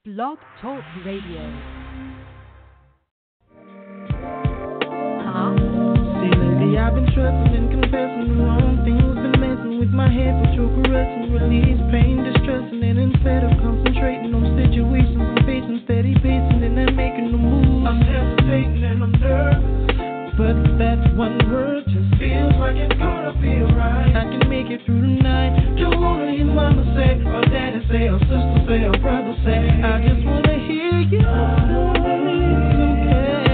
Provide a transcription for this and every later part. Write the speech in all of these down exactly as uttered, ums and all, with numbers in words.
Blog Talk Radio. See, lately I've been trusting and confessing the wrong things, been messing with my head, but you're caressing, release pain, distressing, and instead of concentrating on situations and facing steady pacing and then making the move, I'm hesitating and I'm nervous, but that one word just feels like it's gonna be alright. I can make it through the night. Don't wanna hear mama say, or daddy say, or sister say, or brother say. I just wanna hear you. It's okay.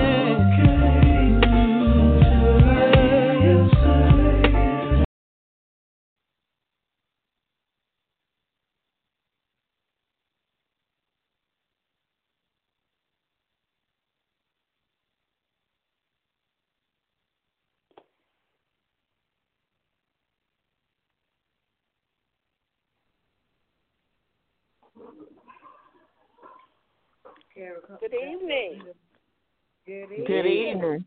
Good evening. Good evening. Good evening.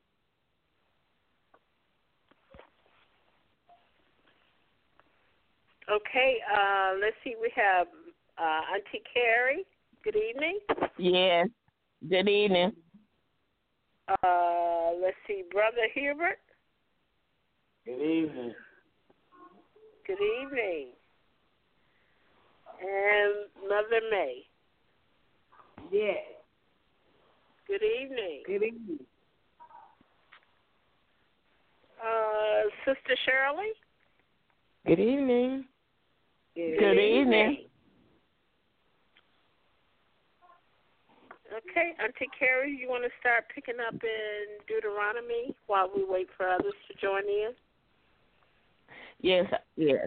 Okay, uh, let's see. We have uh, Auntie Carrie. Good evening. Yes. Good evening. Uh, let's see, Brother Hubert. Good evening. Good evening. And Mother May. Yes. Good evening. Good evening. Uh, Sister Shirley. Good evening. Good, Good evening. evening. Okay, Auntie Carrie, you want to start picking up in Deuteronomy while we wait for others to join in? Yes, yes.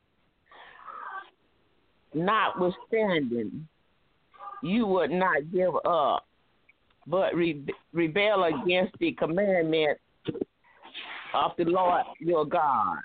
Notwithstanding, you would not give up, but re- rebel against the commandment of the Lord your God.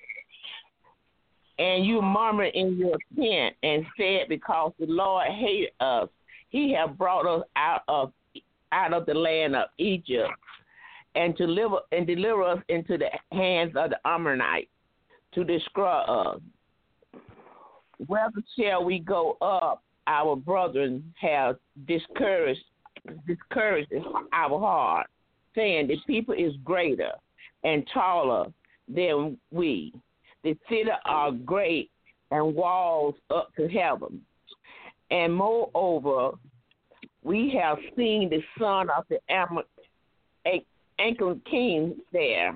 And you murmur in your tent and said, because the Lord hated us, he have brought us out of out of the land of Egypt and to deliver and deliver us into the hands of the Amorites to destroy us. Whether shall we go up? Our brethren have discouraged, discouraged our heart, saying the people is greater and taller than we. The city are great and walls up to heaven. And moreover, we have seen the son of the Am- Ancient king there.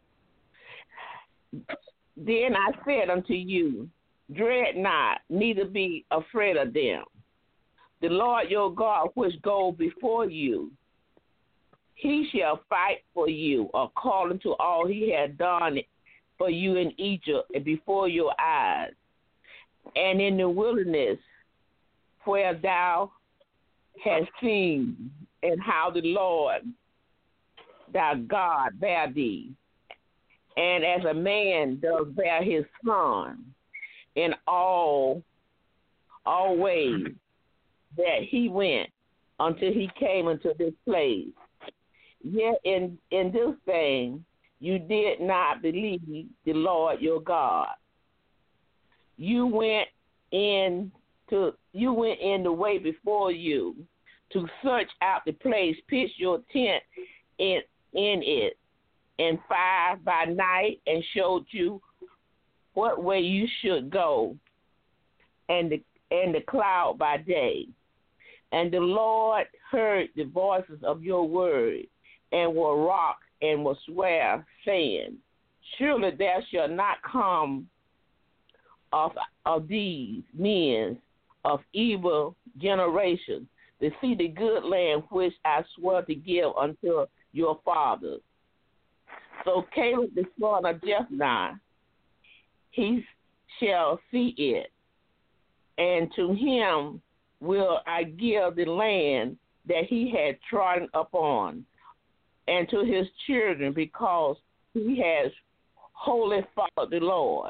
Then I said unto you, dread not, neither be afraid of them. The Lord your God, which goes before you, he shall fight for you according to all he had done for you in Egypt and before your eyes. And in the wilderness, where thou hast seen, and how the Lord thy God bare thee, and as a man does bear his son, in all all ways that he went until he came into this place. Yet in, in this thing you did not believe the Lord your God. You went in to you went in the way before you to search out the place, pitch your tent in in it, and fire by night, and showed you what way you should go, and the and the cloud by day. And the Lord heard the voices of your word, and will rock and will swear, saying, surely there shall not come of of these men of evil generation to see the good land which I swear to give unto your fathers. So Caleb the son of Jephunneh, he shall see it, and to him will I give the land that he had trodden upon, and to his children, because he has wholly followed the Lord.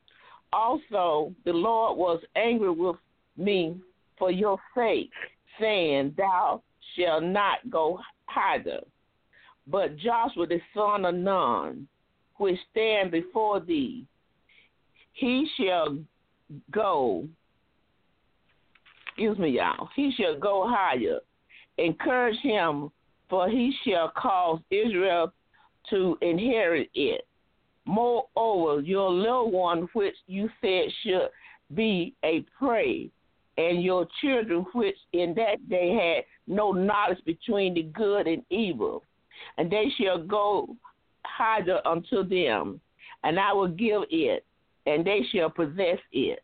Also, the Lord was angry with me for your sake, saying, thou shalt not go hither. But Joshua the son of Nun, which stand before thee, he shall go excuse me, y'all, he shall go higher. Encourage him, for he shall cause Israel to inherit it. Moreover, your little one, which you said should be a prey, and your children, which in that day had no knowledge between the good and evil, and they shall go higher unto them, and I will give it, and they shall possess it.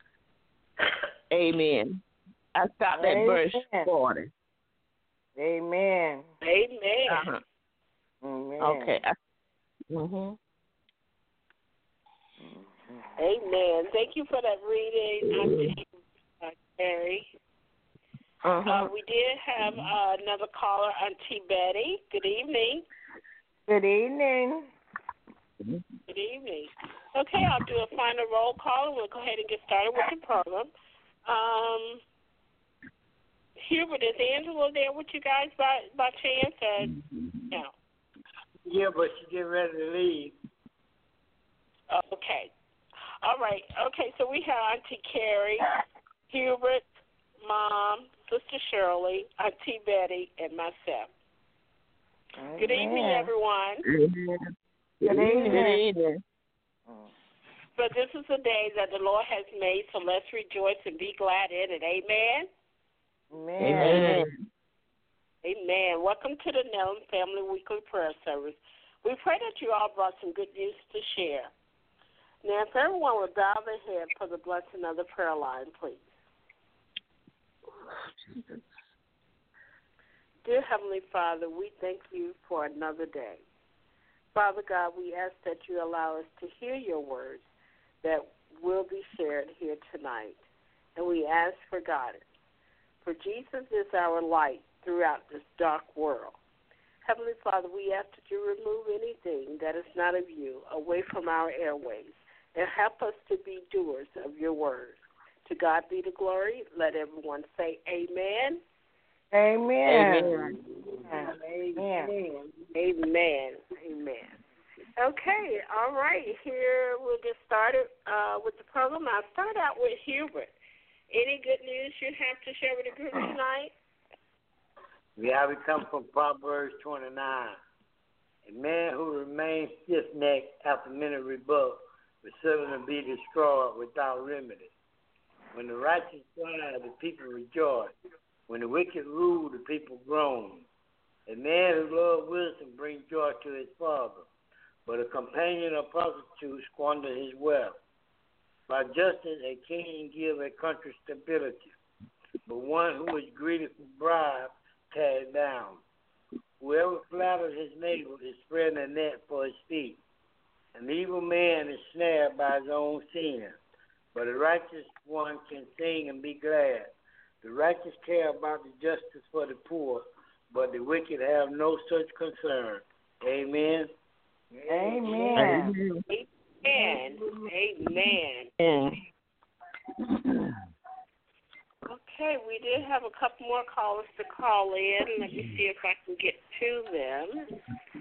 Amen. I stopped at verse forty. Amen. Amen. Uh-huh. Amen. Okay. Mm-hmm. Amen. Thank you for that reading, Auntie uh, Carrie. Uh-huh. Uh, we did have uh, another caller, Auntie Betty. Good evening. Good evening. Good evening. Okay, I'll do a final roll call, and we'll go ahead and get started with the program. Um, Hubert, is Angela there with you guys by, by chance? Or no? Yeah, but she getting ready to leave. Okay. All right. Okay, so we have Auntie Carrie, Hubert, Mom, Sister Shirley, Auntie Betty, and myself. Amen. Good evening, everyone. Good Good evening. Good evening. So this is the day that the Lord has made, so let's rejoice and be glad in it. Amen? Amen. Amen. Amen. Welcome to the Nelson Family Weekly Prayer Service. We pray that you all brought some good news to share. Now, if everyone would bow their head for the blessing of the prayer line, please. Dear Heavenly Father, we thank you for another day. Father God, we ask that you allow us to hear your words that will be shared here tonight, and we ask for guidance. For Jesus is our light throughout this dark world. Heavenly Father, we ask that you remove anything that is not of you away from our airways and help us to be doers of your words. To God be the glory. Let everyone say amen. Amen. Amen. Amen. Amen. Amen. Okay, all right. Here we'll get started uh, with the program. I'll start out with Hubert. Any good news you have to share with the group tonight? Yeah, we come from Proverbs twenty-nine. A man who remains stiff-necked after many rebuffs will certainly be destroyed without remedy. When the righteous cry, the people rejoice. When the wicked rule, the people groan. A man who loves wisdom brings joy to his father, but a companion of prostitutes squanders his wealth. By justice, a king gives a country stability, but one who is greedy for bribes tears down. Whoever flatters his neighbor is spreading a net for his feet. An evil man is snared by his own sin, but a righteous one can sing and be glad. The righteous care about the justice for the poor, but the wicked have no such concern. Amen. Amen. Amen. Amen. Amen. Okay, we did have a couple more callers to call in. Let me see if I can get to them.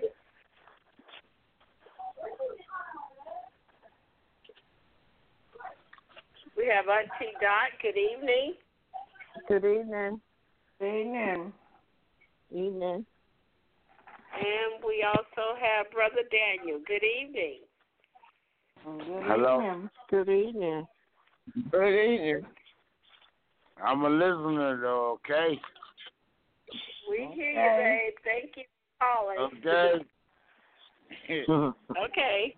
We have Auntie Dot. Good evening. Good evening. Amen. Evening. And we also have Brother Daniel. Good evening. Good Hello. evening. Good evening. Good evening. I'm a listener, though, okay? We hear you, babe. Thank you for calling. Okay. Okay.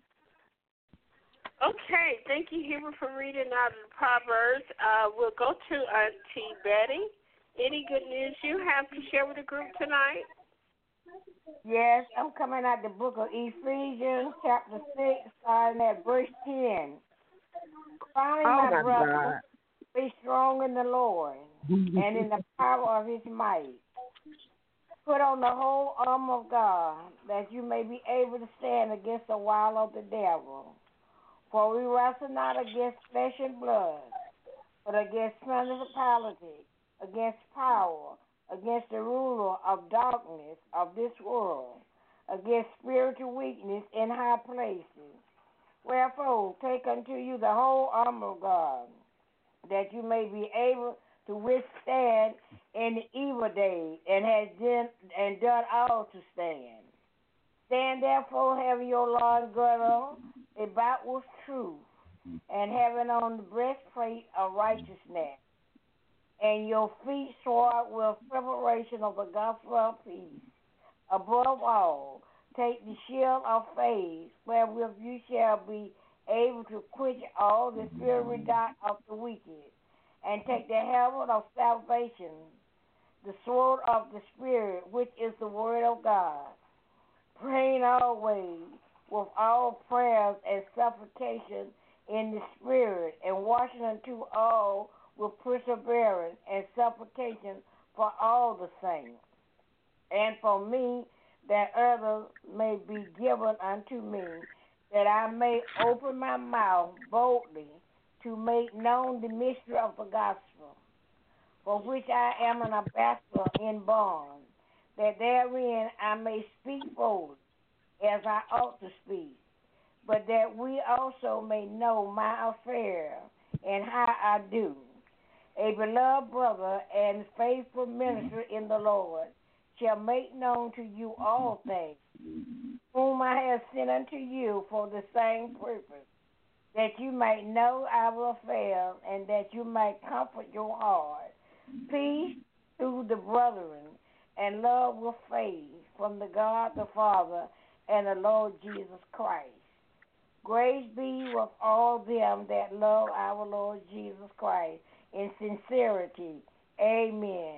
Okay, thank you, Hubert, for reading out of the Proverbs. Uh, we'll go to Auntie Betty. Any good news you have to share with the group tonight? Yes, I'm coming out the book of Ephesians, chapter six, starting at verse ten. Finally, Oh, my my brother, be strong in the Lord and in the power of his might. Put on the whole armor of God, that you may be able to stand against the wile of the devil. For we wrestle not against flesh and blood, but against principalities, against power, against the ruler of darkness of this world, against spiritual weakness in high places. Wherefore, take unto you the whole armor of God, that you may be able to withstand in the evil days, and has done, and done all to stand. Stand therefore, having your loins girded on, about with truth, and having on the breastplate of righteousness, and your feet shod with preparation of the gospel of peace. Above all, take the shield of faith, wherewith you shall be able to quench all the fiery darts of the wicked, and take the helmet of salvation, the sword of the Spirit, which is the word of God, praying always with all prayers and supplications in the Spirit, and watching unto all with perseverance and supplication for all the saints, and for me, that others may be given unto me, that I may open my mouth boldly to make known the mystery of the gospel, for which I am an ambassador in bonds, that therein I may speak boldly, as I ought to speak, but that we also may know my affair and how I do. A beloved brother and faithful minister in the Lord shall make known to you all things, whom I have sent unto you for the same purpose, that you might know our affairs, and that you might comfort your heart. Peace to the brethren, and love with faith from the God the Father and the Lord Jesus Christ. Grace be with all them that love our Lord Jesus Christ in sincerity. Amen.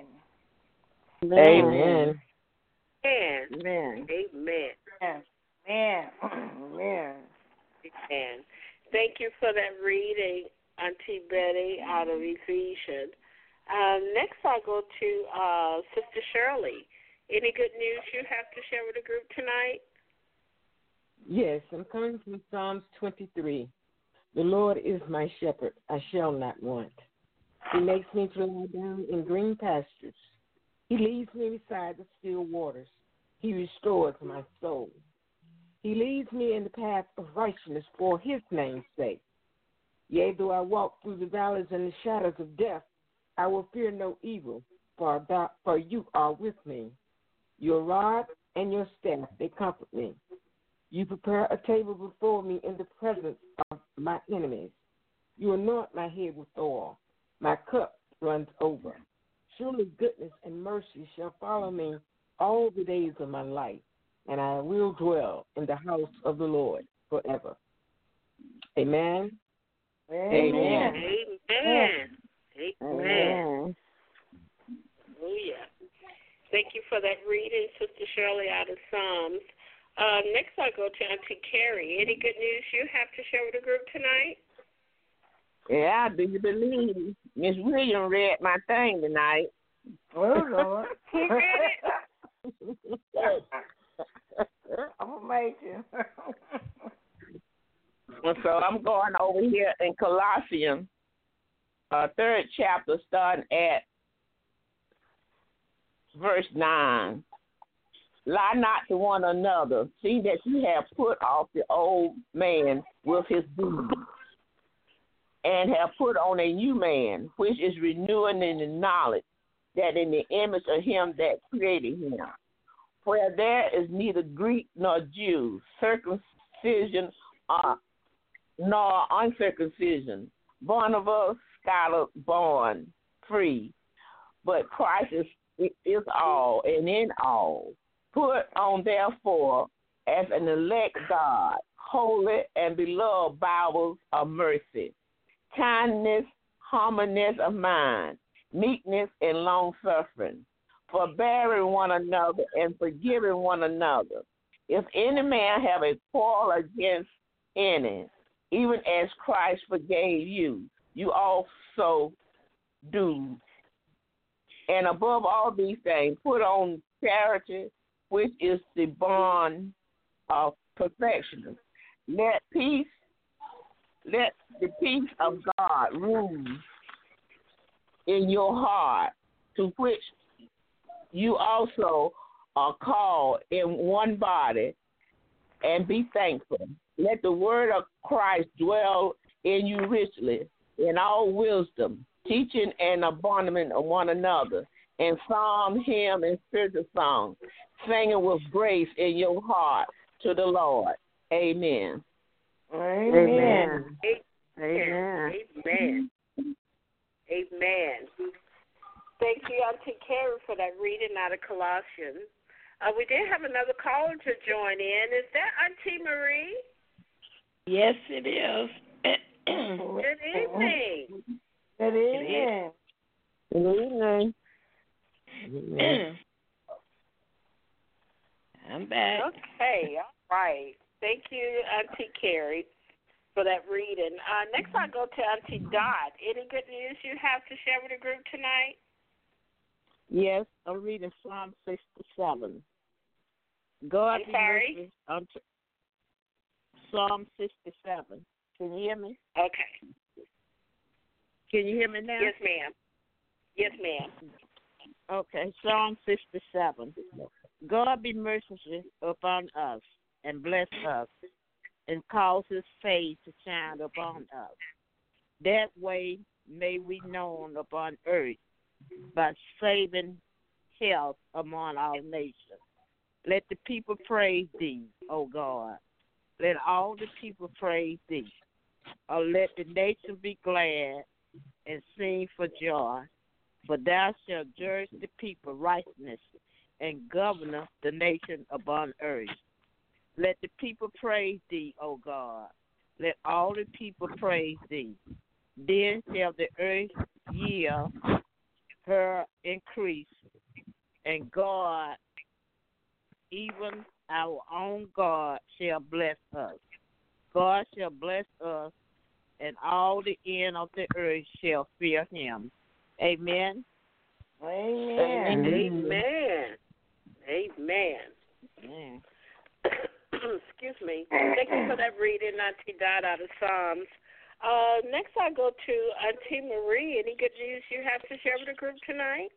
Amen. Amen. Amen. Amen. Amen. Amen. Amen. Amen. Thank you for that reading, Auntie Betty, out of Ephesians. Um, next, I'll go to uh, Sister Shirley. Any good news you have to share with the group tonight? Yes, I'm coming from Psalms twenty-three. The Lord is my shepherd, I shall not want. He makes me to lie down in green pastures. He leads me beside the still waters. He restores my soul. He leads me in the path of righteousness for his name's sake. Yea, though I walk through the valleys and the shadows of death, I will fear no evil, for, about, for you are with me. Your rod and your staff, they comfort me. You prepare a table before me in the presence of my enemies. You anoint my head with oil. My cup runs over. Surely goodness and mercy shall follow me all the days of my life, and I will dwell in the house of the Lord forever. Amen. Amen. Amen. Amen. Amen. Oh, yeah. Thank you for that reading, Sister Shirley, out of Psalms. Uh, next, I'll go to Auntie Carrie. Any good news you have to share with the group tonight? Yeah, do you believe Miss William read my thing tonight? Oh, Lord. Who read it? I'm going to make you. And so I'm going over here in Colossians, uh, third chapter, starting at verse nine. Lie not to one another, see that you have put off the old man with his deeds, and have put on a new man, which is renewing in the knowledge, that in the image of him that created him, where there is neither Greek nor Jew, circumcision uh, nor uncircumcision, born of us, scholar born free, but Christ is, is all and in all. Put on, therefore, as an elect God, holy and beloved bowels of mercy, kindness, humbleness of mind, meekness, and long-suffering, forbearing one another and forgiving one another. If any man have a quarrel against any, even as Christ forgave you, you also do. And above all these things, put on charity, which is the bond of perfection. Let peace, let the peace of God rule in your heart, to which you also are called in one body, and be thankful. Let the word of Christ dwell in you richly, in all wisdom, teaching and abandonment of one another, and psalm, hymn, and spiritual song, singing with grace in your heart to the Lord. Amen. Amen. Amen. Amen. Amen. Thank you, Auntie Carrie, for that reading out of Colossians. Uh, we did have another caller to join in. Is that Auntie Marie? Yes, it is. Good evening. Good evening. Good evening. I'm back. Okay, all right. Thank you, Auntie Carrie, for that reading. Uh, next, I'll go to Auntie Dot. Any good news you have to share with the group tonight? Yes, I'm reading Psalm sixty-seven. God I'm sorry? be unto Psalm sixty-seven. Can you hear me? Okay. Can you hear me now? Yes, ma'am. Yes, ma'am. Okay, Psalm sixty-seven. God be merciful upon us and bless us and cause his face to shine upon us. That way may we known upon earth by saving health among our nations. Let the people praise thee, O God. Let all the people praise thee. Or let the nation be glad and sing for joy. For thou shalt judge the people righteousness and govern the nation upon earth. Let the people praise thee, O God. Let all the people praise thee. Then shall the earth yield her increase, and God, even our own God, shall bless us. God shall bless us, and all the end of the earth shall fear him. Amen. Amen. Amen. Amen. Amen. Excuse me. Thank you for that reading, Auntie Dot, out of Psalms. Uh, next, I go to Auntie Marie. Any good news you have to share with the group tonight?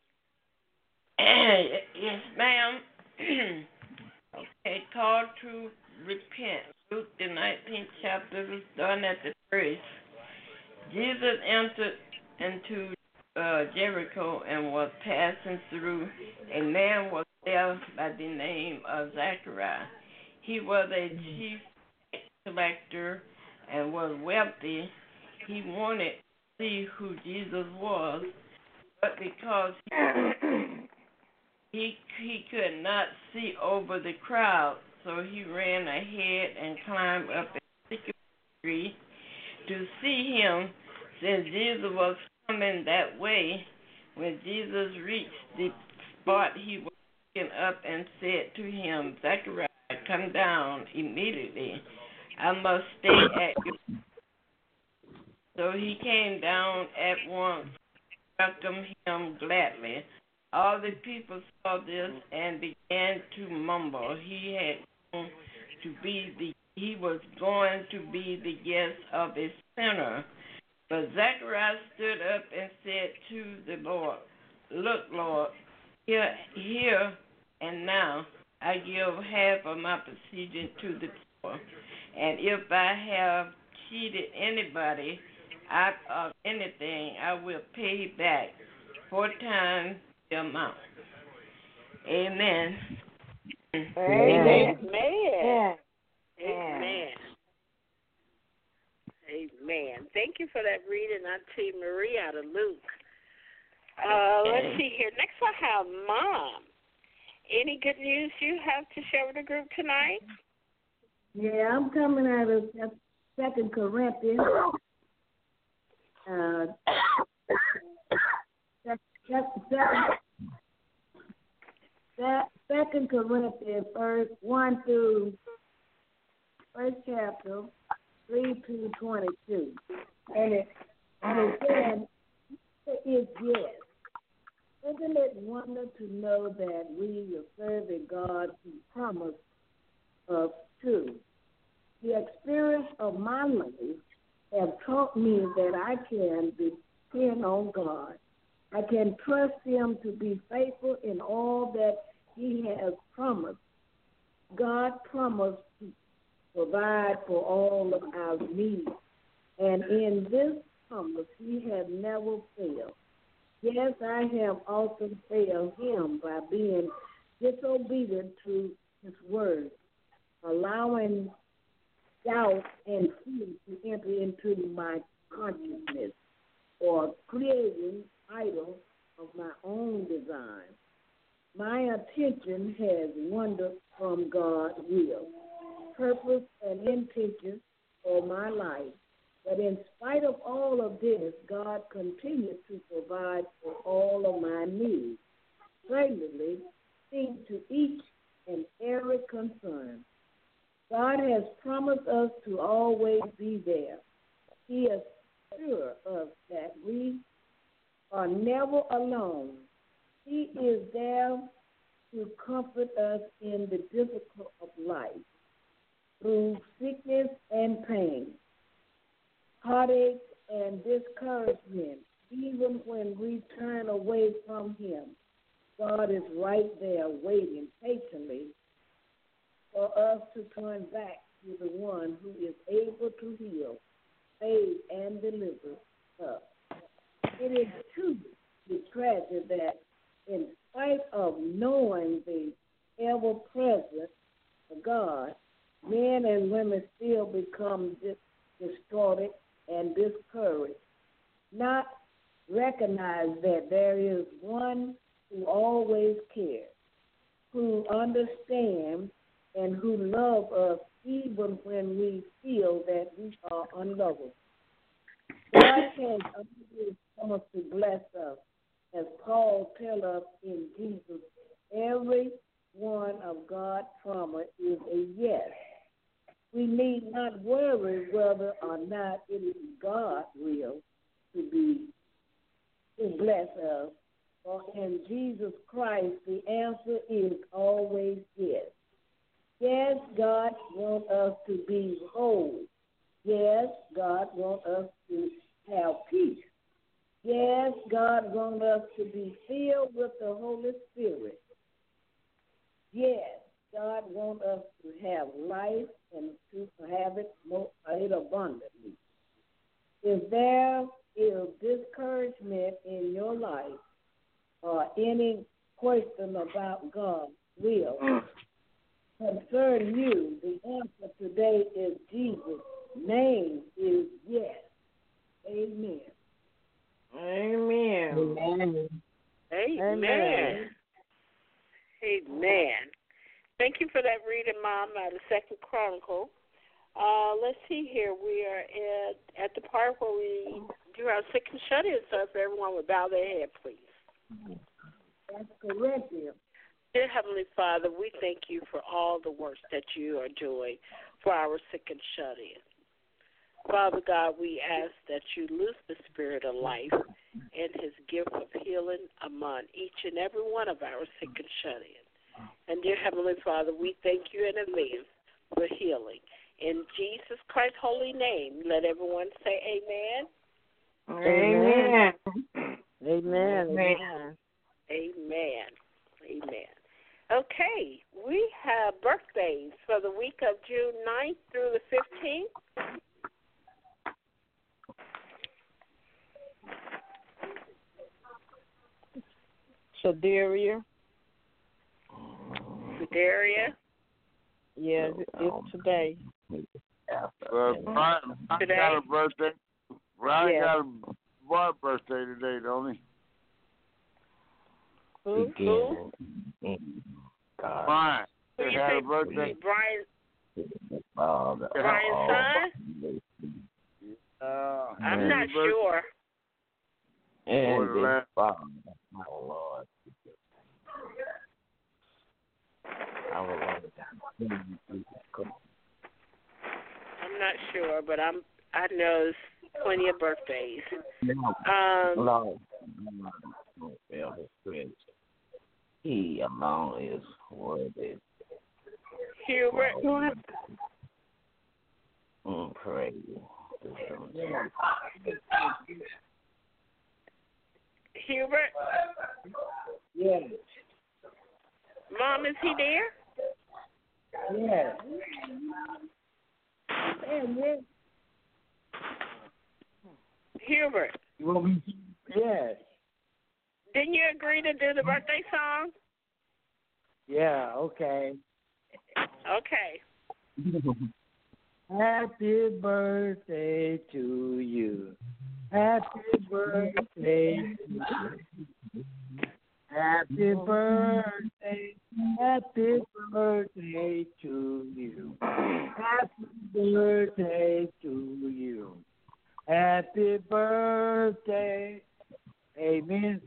Yes, ma'am. Okay, call to repent. Luke, the nineteenth chapter, was done at the first. Jesus entered into uh, Jericho and was passing through. A man was there by the name of Zachariah. He was a chief collector and was wealthy. He wanted to see who Jesus was, but because he he, he could not see over the crowd, so he ran ahead and climbed up a sycamore tree to see him, since Jesus was coming that way. When Jesus reached the spot, he was looking up and said to him, Zachariah, come down immediately. I must stay at your. So he came down at once, welcomed him gladly. All the people saw this and began to mumble. He had gone to be the he was going to be the guest of a sinner. But Zacharias stood up and said to the Lord, Look, Lord, here, here and now I give half of my proceeding to the poor. And if I have cheated anybody out of anything, I will pay back four times the amount. Amen. Amen. Amen. Amen. Amen. Amen. Thank you for that reading, Auntie Marie, out of Luke. Uh, let's see here. Next, I have Mom. Any good news you have to share with the group tonight? Yeah, I'm coming out of Second Corinthians. Uh, Second Corinthians, first one through first chapter, three to twenty-two, and it and it said, "It is yes. Isn't it wonderful to know that we are serving God who promised us to? The experience of my life have taught me that I can depend on God. I can trust Him to be faithful in all that He has promised. God promised to provide for all of our needs. And in this promise. He has never failed. Yes, I have often failed him by being disobedient to his word, allowing doubt and fear to enter into my consciousness, or creating idols of my own design. My attention has wandered from God's will, purpose, and intentions for my life. But in spite of all of this, God continues to provide for all of my needs, greatly seeing to each and every concern. God has promised us to always be there. He is sure of that we are never alone. He is there to comfort us in the difficult of life, through sickness and pain, heartache and discouragement. Even when we turn away from him, God is right there waiting patiently for us to turn back to the one who is able to heal, save, and deliver us. It is truly tragic that in spite of knowing the ever-present God, men and women still become dis- distorted and discouraged, not recognize that there is one who always cares, who understands, and who loves us even when we feel that we are unlovable. God has always promised to bless us, as Paul tells us in Jesus. Every one of God's promise is a yes. We need not worry whether or not it is God's will to be to bless us. For in Jesus Christ, the answer is always yes. Yes, God wants us to be whole. Yes, God wants us to have peace. Yes, God wants us to be filled with the Holy Spirit. Yes, God wants us to have life and to have it more it abundantly. If there is discouragement in your life or any question about God's will concern you, the answer today is Jesus. Name is yes. Amen. Amen. Amen. Amen. Amen. Amen. Thank you for that reading, Mom, out of Second Chronicle. Uh, let's see here. We are at, at the part where we do our sick and shut-in, so if everyone would bow their head, please. That's correct, dear. Dear Heavenly Father, we thank you for all the work that you are doing for our sick and shut-in. Father God, we ask that you loose the spirit of life and his gift of healing among each and every one of our sick and shut-in. And dear Heavenly Father, we thank you in advance for healing. In Jesus Christ's holy name, let everyone say amen. Amen. Amen. Amen. Amen. Amen. Okay, we have birthdays for the week of June ninth through the fifteenth. Shadaria. Daria. Yes, it's today. Uh, Brian, Brian Today? got a birthday. Brian Yeah. got a boy birthday today, don't he? Who? Who? Brian. Who He you had a think? birthday. Brian, Uh, Brian's son? Uh, I'm happy not birthday. sure. Boy, the last- Oh, Lord. I would love to. I'm not sure, but I'm. I know there's plenty of birthdays. Um, Lord. He alone is worthy. Hubert. Mm, praise. Hubert. Yes. Mom, is he there? Yes. And yes. Hubert. You want me? Yes. Didn't you agree to do the birthday song? Yeah. Okay. Okay. Happy birthday to you. Happy birthday to you. Happy birthday. Happy birthday to you. Happy birthday to you. Happy birthday. Amen.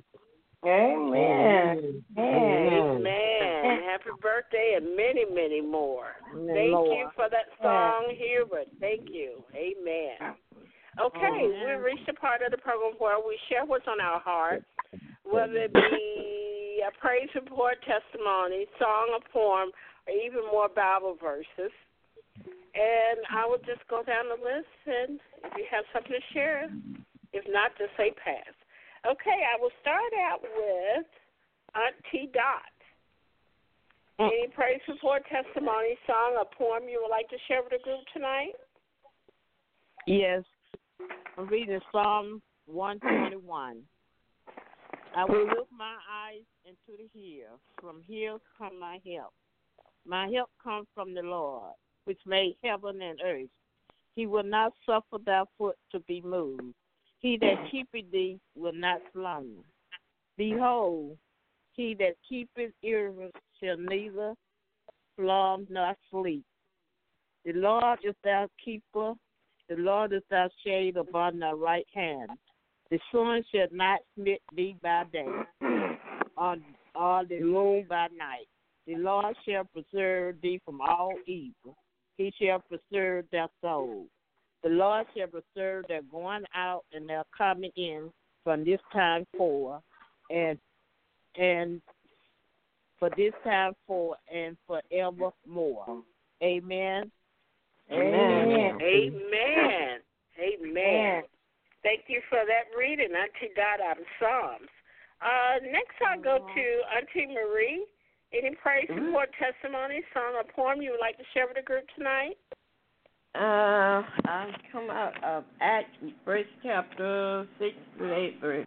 Amen. Amen. Amen. Happy birthday and many, many more. Thank Lord. you for that song, Hubert. Thank you. Amen. Okay, we've reached a part of the program where we share what's on our heart, whether it be a praise report, testimony, song, a poem, or even more Bible verses. And I will just go down the list, and if you have something to share, if not, just say pass. Okay, I will start out with Auntie Dot. Any praise report, testimony, song, or poem you would like to share with the group tonight? Yes. I'm reading Psalm one twenty-one. I will lift my eyes into the hill. From here come my help. My help comes from the Lord, which made heaven and earth. He will not suffer thy foot to be moved. He that keepeth thee will not slumber. Behold, he that keepeth Israel shall neither slumber nor sleep. The Lord is thy keeper. The Lord is thy shade upon thy right hand. The sun shall not smite thee by day, or, or the moon by night. The Lord shall preserve thee from all evil. He shall preserve thy soul. The Lord shall preserve their going out and their coming in from this time forth, and and for this time forth and forevermore. Amen. Amen. Amen. Amen. Thank you for that reading, Auntie Dot out of Psalms. Uh, next, I'll go to Auntie Marie. Any praise, support, testimony, song, or poem you would like to share with the group tonight? Uh, I'll come out of Acts, first chapter, six to eight verse.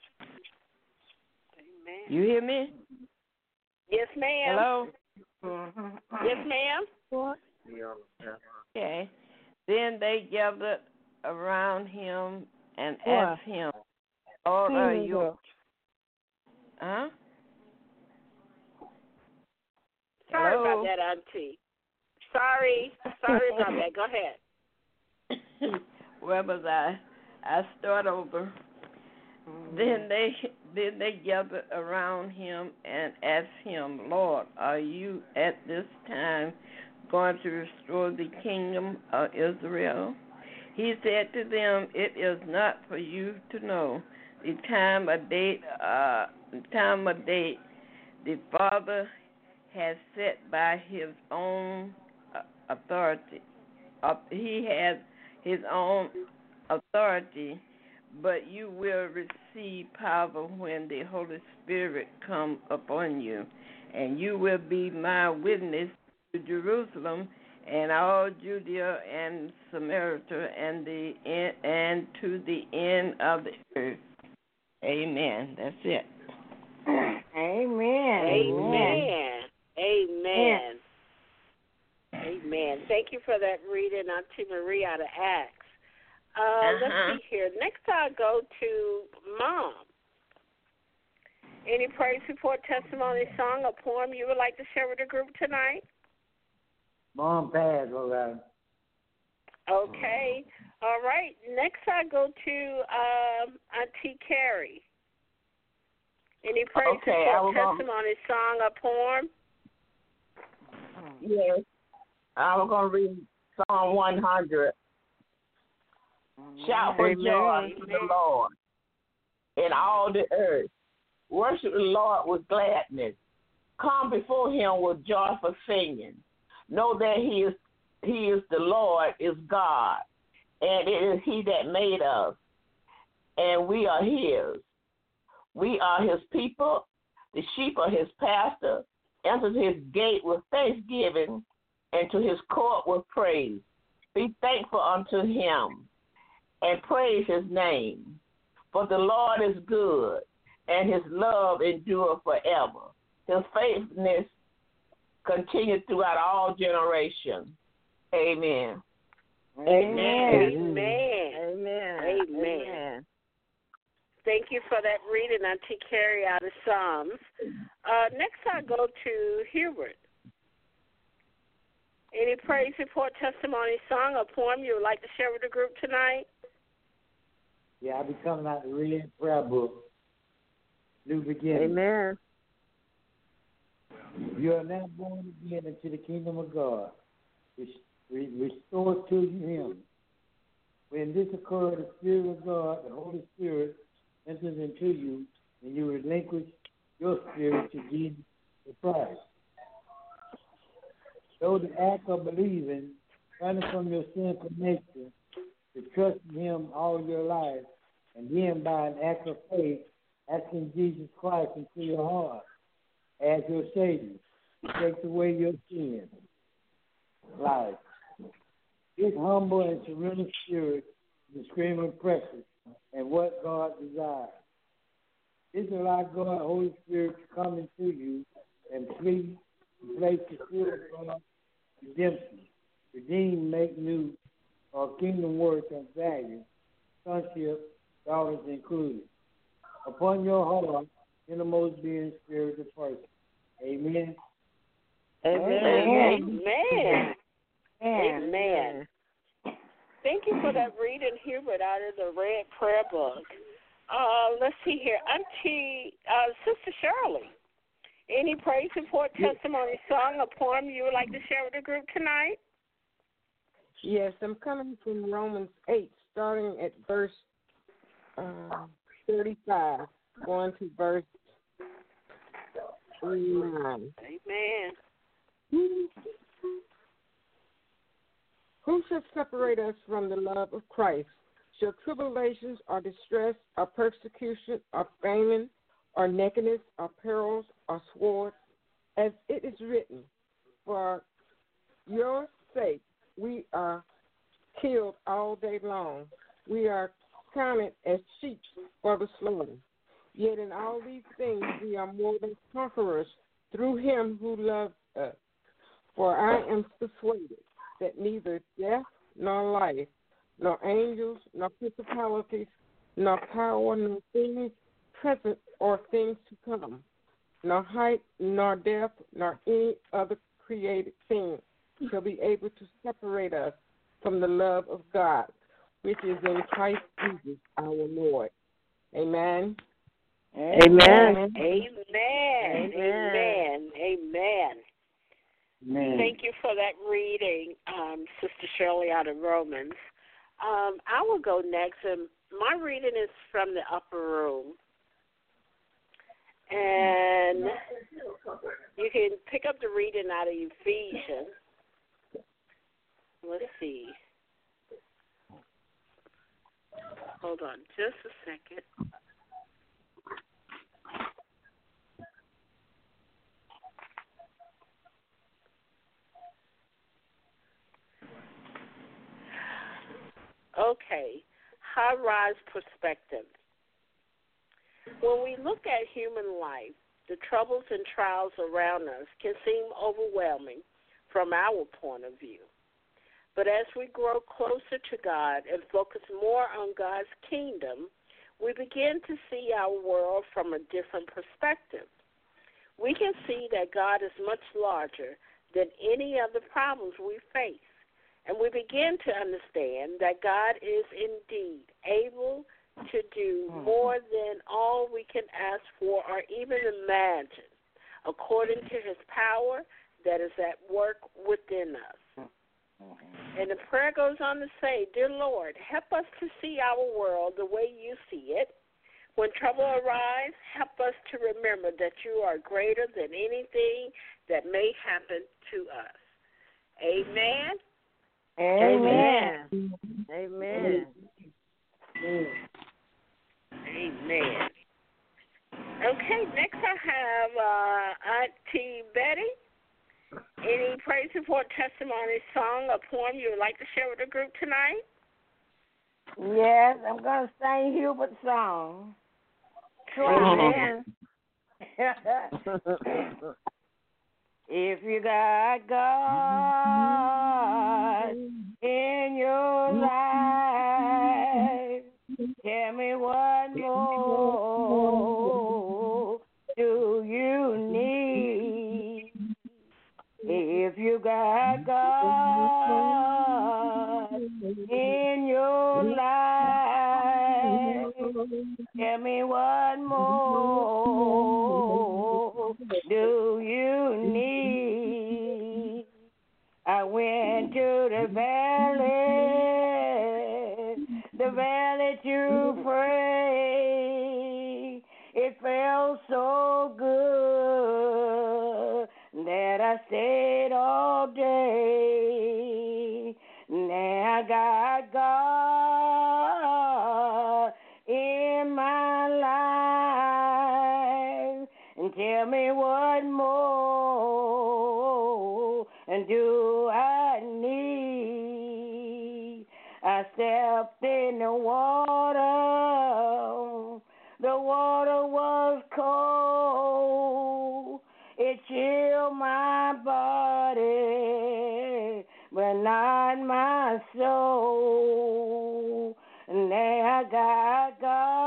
Amen. You hear me? Yes, ma'am. Hello? Yes, ma'am. What? Okay. Then they gathered around him and What? asked him, Lord, are you... Huh? Sorry Hello? about that, Auntie. Sorry. Sorry about that. Go ahead. Where was I? I start over. Then they then they gathered around him and asked him, Lord, are you at this time going to restore the kingdom of Israel? He said to them, it is not for you to know the time or date, uh, time or date the Father has set by his own authority. Uh, he has his own authority, but you will receive power when the Holy Spirit come upon you, and you will be my witness to Jerusalem and all Judea and Samaria and the end, and to the end of the earth. Amen. That's it. Amen. Amen. Amen. Amen. Thank you for that reading, Auntie Marie out of Acts. Uh, uh-huh. Let's see here. Next, I'll go to Mom. Any praise report, testimony, song, or poem you would like to share with the group tonight? Mom, pass, all right. Okay. All right. Next, I'll go to um, Auntie Carrie. Any praise okay, report, testimony, song, or poem? Yes. I was going to read Psalm one hundred. Shout for joy to the Lord in all the earth. Worship the Lord with gladness. Come before him with joyful singing. Know that he is he is the Lord, is God, and it is he that made us, and we are his. We are his people, the sheep are his pastor. Enter his gate with thanksgiving, and to his court with praise. Be thankful unto him, and praise his name. For the Lord is good, and his love endureth forever. His faithfulness continues throughout all generations. Amen. Amen. Amen. Amen. Amen. Amen. Thank you for that reading, Auntie Carrie, out of Psalms. Uh, next, I go to Hubert. Any praise report, testimony, song, or poem you would like to share with the group tonight? Yeah, I'll be coming out the Red Prayer Book. New beginning. Amen. You are now born again into the kingdom of God. Restored to you him. When this occurred, the Spirit of God, the Holy Spirit, enters into you, and you relinquish your spirit to Jesus Christ. Though the act of believing, turning from your sinful nature, to trust in him all your life, and then by an act of faith, asking Jesus Christ into your heart as your Savior, to take away your sins. Life. This humble and surrender spirit is extremely precious and what God desires. This allows God, Holy Spirit, to come into you and please place the Spirit of God redemption, redeem, make new, or kingdom work and value, sonship, daughters included, upon your heart, innermost being, spirit of person. Amen. Amen. Amen. Amen. Amen. Amen. Thank you for that reading, Hubert, out of the Red Prayer Book. Uh, let's see here. Auntie, uh, Sister Shirley, any praise report, testimony, song, or poem you would like to share with the group tonight? Yes, I'm coming from Romans eight, starting at verse uh, thirty-five, going to verse nine. Amen. Who shall separate us from the love of Christ? Shall tribulations or distress or persecution or famine or nakedness or perils or sword? As it is written, for your sake we are killed all day long. We are counted as sheep for the slaughter. Yet in all these things we are more than conquerors through him who loved us. For I am persuaded that neither death nor life, nor angels, nor principalities, nor power, nor things present or things to come, nor height, nor depth, nor any other created thing shall be able to separate us from the love of God, which is in Christ Jesus our Lord. Amen. Amen. Amen. Amen. Amen. Amen. Amen. Thank you for that reading, um, Sister Shirley, out of Romans. Um, I will go next, and my reading is from the upper room. And you can pick up the reading out of Ephesians. Let's see. Hold on just a second. Okay, high-rise perspective. When we look at human life, the troubles and trials around us can seem overwhelming from our point of view. But as we grow closer to God and focus more on God's kingdom, we begin to see our world from a different perspective. We can see that God is much larger than any of the problems we face. And we begin to understand that God is indeed able to do more than all we can ask for or even imagine, according to his power that is at work within us. And the prayer goes on to say, Dear Lord, help us to see our world the way you see it. When trouble arises, help us to remember that you are greater than anything that may happen to us. Amen. Amen. Amen. Amen. Amen. Okay, next I have uh, Auntie Betty. Any praise report, testimony, song, or poem you would like to share with the group tonight? Yes, I'm going to sing Hubert's song. Try. If you got God in your life, tell me what more do you need? If you got God in your life, tell me what more do you need? I went to the valley, the valley to pray. It felt so good that I stayed all day. Now I got God in my life. And tell me what more do I need? I stepped in the water. The water was cold. It chilled my body, but not my soul. Now I got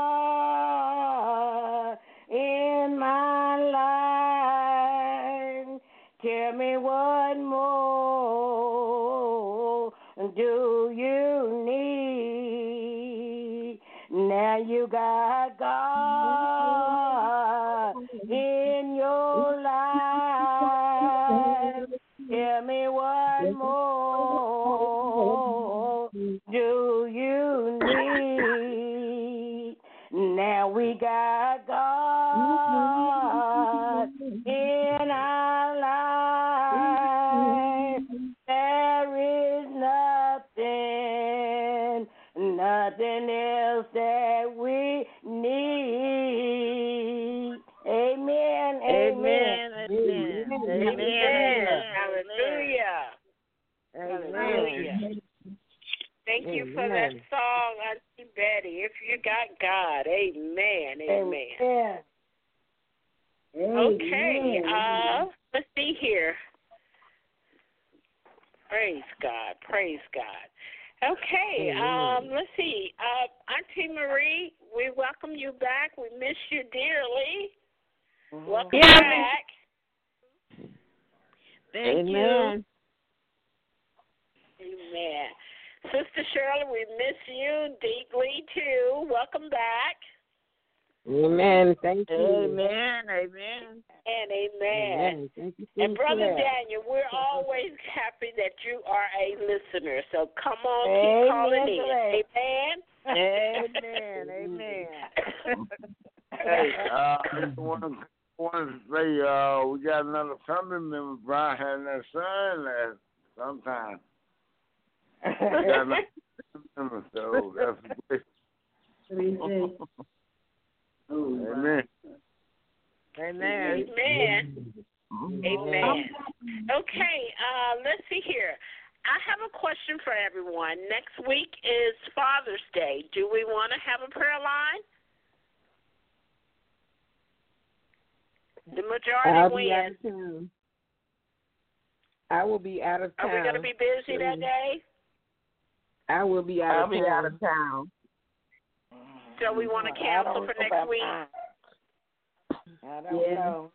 God in my life. Tell me what more do you need? Now you got God in your life. Tell me what more do you need? Now we got God in our life. There is nothing, nothing else that we need. Amen. Amen. Amen. Amen. Amen. Amen. Hallelujah. Hallelujah. Thank you for that song, Auntie Betty. If you got God, amen, amen. Amen. Okay, uh, let's see here. Praise God, praise God. Okay, um, let's see. Uh, Auntie Marie, we welcome you back. We miss you dearly. Welcome Yeah. back. Thank Amen. you. Amen. Sister Shirley, we miss you deeply, too. Welcome back. Amen. Thank you. Amen. Amen. And amen. Amen. Thank you, And Brother Claire. Daniel, we're always happy that you are a listener. So come on, Amen. keep calling in. Amen. Amen. Hey, uh, I want to want to say, uh, we got another family member. Brian had that son last sometime. We got another member, so that's great. Amen. Amen. Amen. Amen. Okay, uh, let's see here. I have a question for everyone. Next week is Father's Day. Do we want to have a prayer line? The majority I'll be wins. out of town. I will be out of town. Are we going to be busy that day? I will be out I'll of be town. out of town. So we want to cancel for next week? I don't Yeah. know.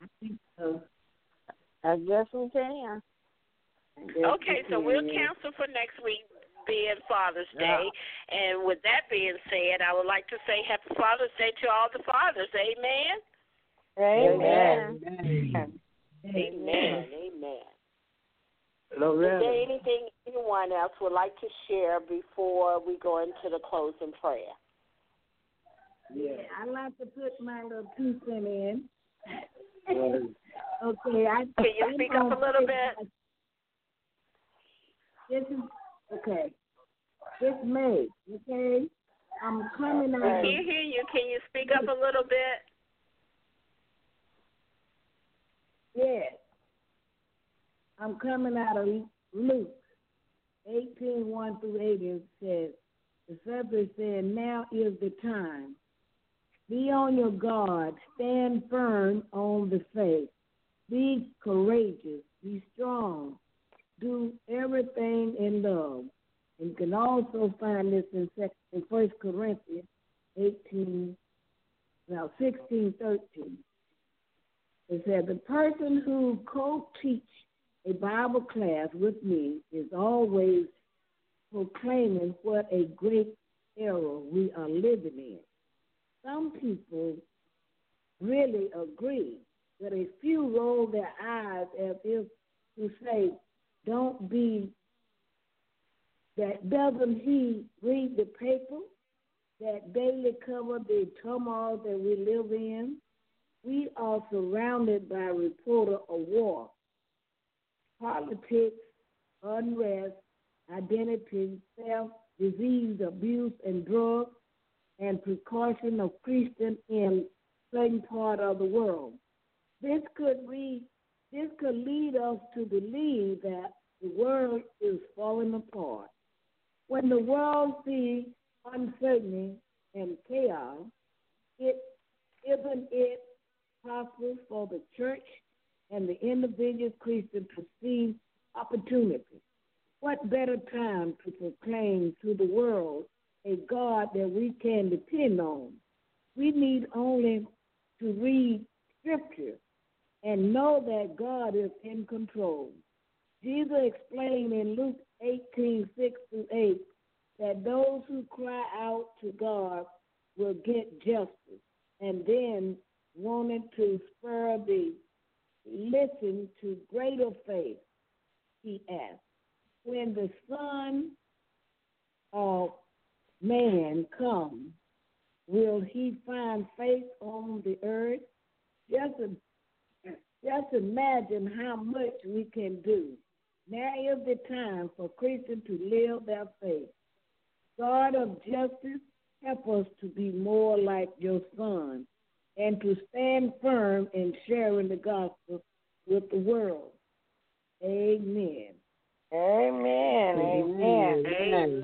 I guess we can. Okay, so we'll cancel for next week, being Father's Day. And with that being said, I would like to say Happy Father's Day to all the fathers. Amen? Amen. Amen. Amen. Amen. Is Loretta. there anything anyone else would like to share before we go into the closing prayer? Yeah, I'd like to put my little two cent in. Okay, I Can you speak up a little bit? This is okay. It's May. Okay, I'm coming We out. can't hear you. Can you speak up a little bit? Yes, I'm coming out of Luke eighteen one through eight. It says, the subject said, now is the time. Be on your guard. Stand firm on the faith. Be courageous. Be strong. Do everything in love. And you can also find this in First Corinthians eighteen, now sixteen, thirteen. It said, the person who co-teach a Bible class with me is always proclaiming what a great era we are living in. Some people really agree, but a few roll their eyes as if to say, don't be, that doesn't he read the paper that daily cover the turmoil that we live in? We are surrounded by reporter of war, politics, unrest, identity, theft, disease, abuse, and drugs, and precaution of Christians in certain part of the world. This could read, this could lead us to believe that the world is falling apart. When the world sees uncertainty and chaos, it isn't it possible for the church and the individual Christian to see opportunity? What better time to proclaim to the world a God that we can depend on? We need only to read Scripture and know that God is in control. Jesus explained in Luke eighteen, six through eight, that those who cry out to God will get justice, and then wanted to spur the listen to greater faith, he asked, when the Son of Man comes, will he find faith on the earth? Just, just imagine how much we can do. Now is the time for Christians to live their faith. God of justice, help us to be more like your Son and to stand firm in sharing the gospel with the world. Amen. Amen. Amen. Amen.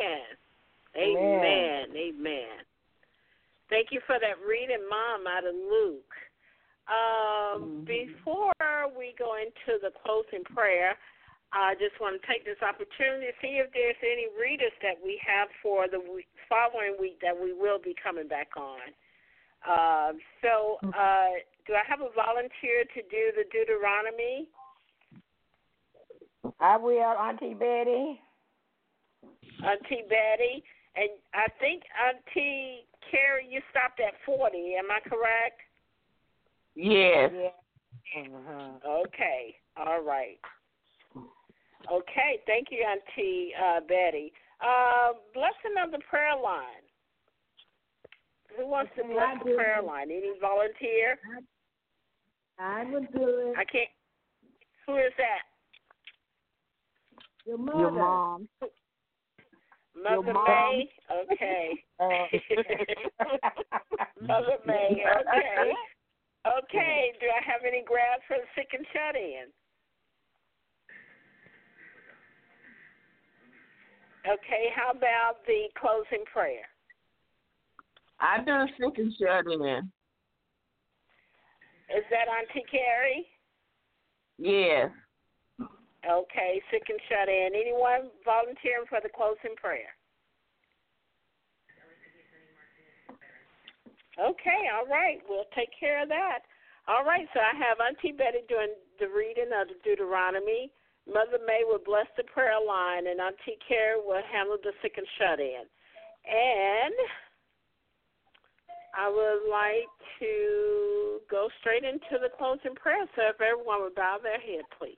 Amen. Amen. Thank you for that reading, Mom, out of Luke. Um, mm-hmm. Before we go into the closing prayer, I just want to take this opportunity to see if there's any readers that we have for the week, following week that we will be coming back on. Uh, so uh, do I have a volunteer to do the Deuteronomy? I will, Auntie Betty. Auntie Betty. And I think, Auntie Carrie, you stopped at forty. Am I correct? Yes. Yeah. Uh-huh. Okay. All right. Okay. Thank you, Auntie uh, Betty. Uh, blessing of the prayer line. Who wants to bless the prayer line? Any volunteer? I would do it. I can't. Who is that? Your mother. Your mom. Mother Your mom. May? Okay. Mother May, okay. Okay, do I have any grabs for the sick and shut in? Okay, how about the closing prayer? I do sick and shut in. Is that Auntie Carrie? Yes. Okay, sick and shut in. Anyone volunteering for the closing prayer? Okay, all right. We'll take care of that. All right, so I have Auntie Betty doing the reading of the Deuteronomy. Mother May will bless the prayer line, and Auntie Carrie will handle the sick and shut in. And I would like to go straight into the closing prayer, so if everyone would bow their head, please.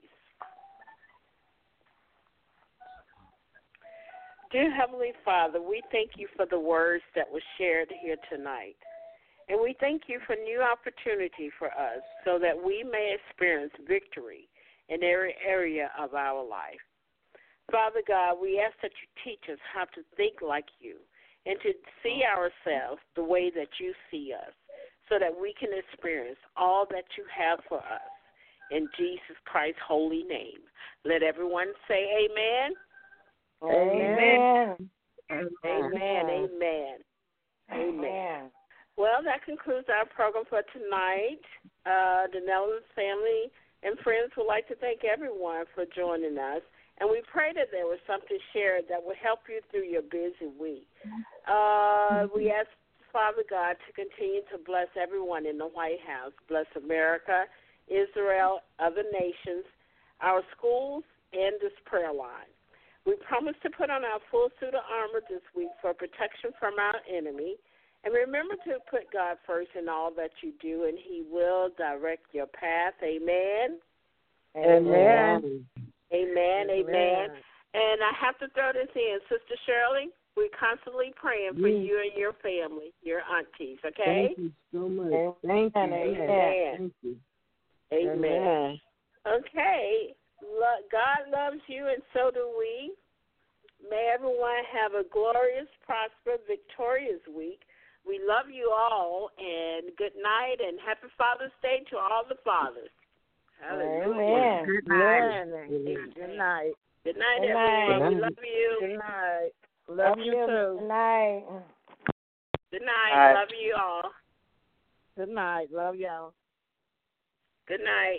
Dear Heavenly Father, we thank you for the words that were shared here tonight. And we thank you for new opportunity for us so that we may experience victory in every area of our life. Father God, we ask that you teach us how to think like you and to see ourselves the way that you see us so that we can experience all that you have for us. In Jesus Christ's holy name. Let everyone say amen. Amen. Amen. Amen. Amen. Well, that concludes our program for tonight. Uh, the Nellens family and friends would like to thank everyone for joining us. And we pray that there was something shared that will help you through your busy week. Uh, we ask Father God to continue to bless everyone in the White House. Bless America, Israel, other nations, our schools, and this prayer line. We promise to put on our full suit of armor this week for protection from our enemy. And remember to put God first in all that you do, and he will direct your path. Amen. Amen. Amen. Amen. Amen. And I have to throw this in. Sister Shirley, we're constantly praying for yes. you and your family, your aunties, okay? Thank you so much. Thank you. Amen. Thank you. Amen. Amen. Okay. God loves you, and so do we. May everyone have a glorious, prosperous, victorious week. We love you all, and good night, and happy Father's Day to all the fathers. Hallelujah. Amen. Good night. Good night. Good night, Good everyone. night. We love you. Good night. Love, Love you you. too. Good night. Good night. All right. Love you all. Good night. Love y'all. Good night.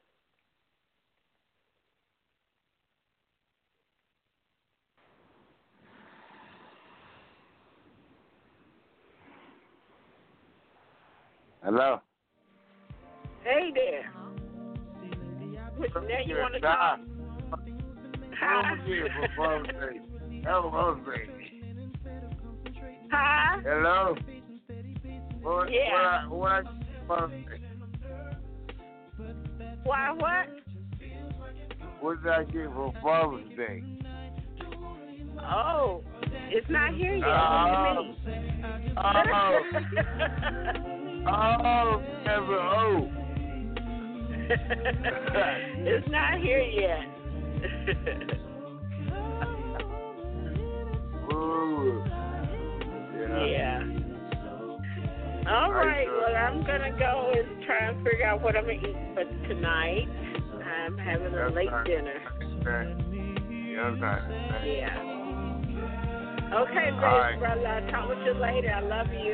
Hello. Hey there. Which now you want to talk? Huh? for Father's Day. Hello, Father's Day. Huh? Hello. What, Yeah. What, what, Father's Day? Why, what? What did I get for Father's Day? Oh, it's not here yet. Uh, What do you mean? Oh. Oh, never. Oh. It's not here yet. Ooh. Yeah. Yeah. All right. Well, I'm gonna go and try and figure out what I'm gonna eat for tonight. I'm having a That's late not, dinner. Yeah. That's not, Yeah. Okay, baby, right. brother. I'll talk with you later. I love you.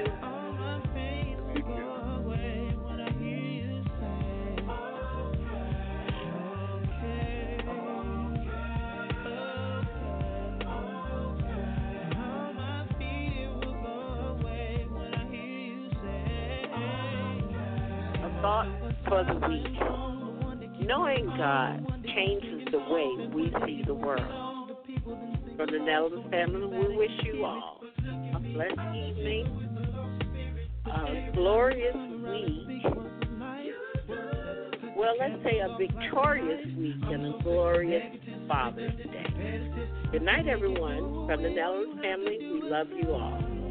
A thought for the week. Knowing God changes the way we see the world. From the Nelson family, we wish you all a blessed evening, a glorious week. Well, let's say a victorious week and a glorious Father's Day. Good night, everyone. From the Nelson family, we love you all.